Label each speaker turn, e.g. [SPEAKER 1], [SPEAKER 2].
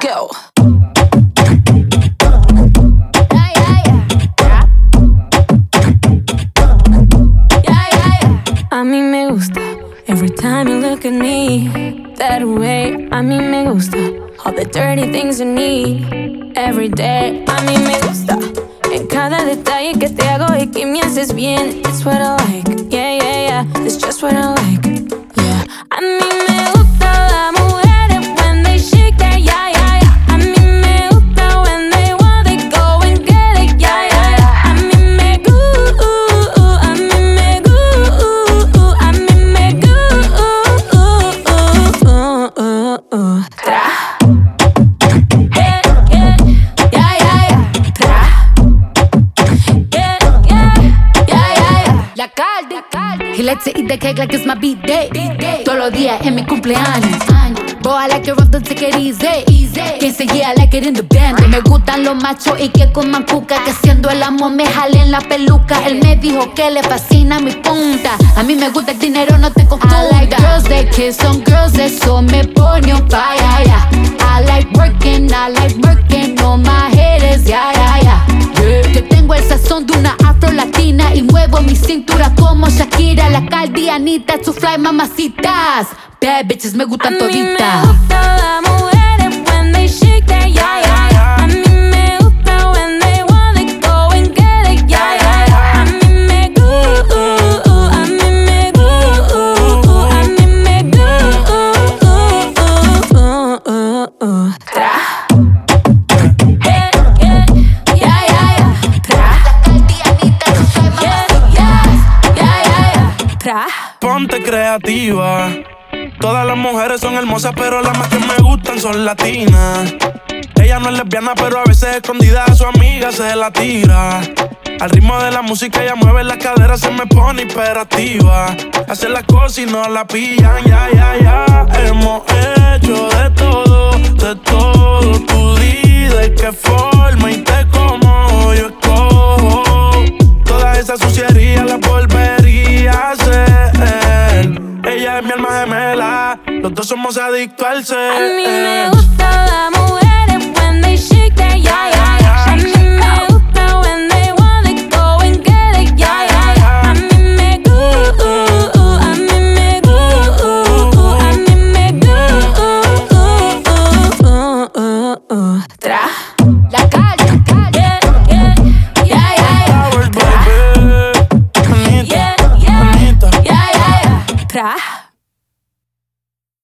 [SPEAKER 1] go. A mí me gusta every time you look at me that way. A mí me gusta all the dirty things you need every day. A mí me gusta en cada detalle que te hago y que me haces bien. It's what I like, yeah, yeah, yeah. It's just what I like, yeah. A mí me gusta las mujeres when they shake their yeah, yeah, yeah. A mí me gusta when they want they go and get it, yeah, yeah, yeah. A mí me gusta, a mí me gusta, a mí me gusta. Tra.
[SPEAKER 2] He likes to eat the cake like it's my B-day. Todos los días en mi cumpleaños. Boy, I like it rough, don't take it easy. Quien say yeah, I like it in the band. Me gustan los machos y que coman cuca. Que siendo el amor me jalen la peluca. Él me dijo que le fascina mi punta. A mí me gusta el dinero, no te confunda. I like girls that kiss on girls, eso me pone on fire, yeah. I like working on my haters, yeah, yeah, yeah. Que tengo el sazón de una afro latina y muevo mi cintura como Shakira, la caldianita, to fly mamacitas. Bad bitches me gustan toditas.
[SPEAKER 1] A mí me gusta las mujeres when they shake their yeah, yeah, yeah. A mí me gusta when they want they go and get it, yeah, yeah, yeah. A mí me gusta, a mí me gusta, a mí me gusta. Tra.
[SPEAKER 3] Ponte creativa. Todas las mujeres son hermosas, pero las más que me gustan son latinas. Ella no es lesbiana, pero a veces escondida a su amiga se la tira. Al ritmo de la música ella mueve las caderas, se me pone hiperactiva. Hace las cosas y no la pillan, ya, ya, ya. Hemos hecho de todo, de todo. Tú di de qué forma y te como yo escojo. Toda esa suciería la volvería a hacer. Ella es mi alma gemela, los dos somos adictos al ser.
[SPEAKER 1] A mí me gusta las mujeres when they shake their yeah, yeah.